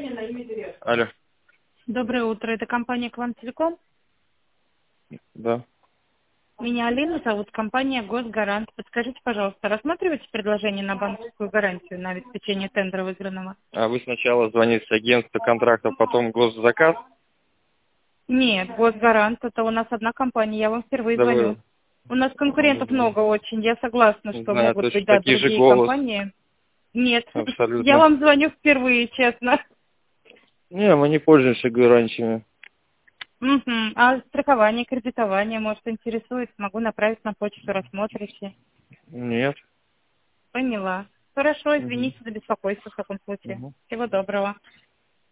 Алло. Доброе утро. Это компания «Квантелеком». Да. Меня Алина зовут, компания «Госгарант». Подскажите, пожалуйста, рассматриваете предложение на банковскую гарантию на обеспечение тендера выигранного? А вы сначала звоните с агентства контрактов, потом госзаказ? Нет, «Госгарант» — это у нас одна компания, я вам впервые Да звоню. вы... У нас конкурентов много очень, я согласна, Не что знаю, могут точно быть, да, такие же другие голос. компании. Нет, я Абсолютно. вам звоню впервые, честно. Не, мы не пользуемся гарантиями. Мгм. А страхование, кредитование, может, интересует? Могу направить на почту, рассмотрите. Нет. Поняла. Хорошо, Мгм. извините за беспокойство в таком случае. Мгм. Всего доброго.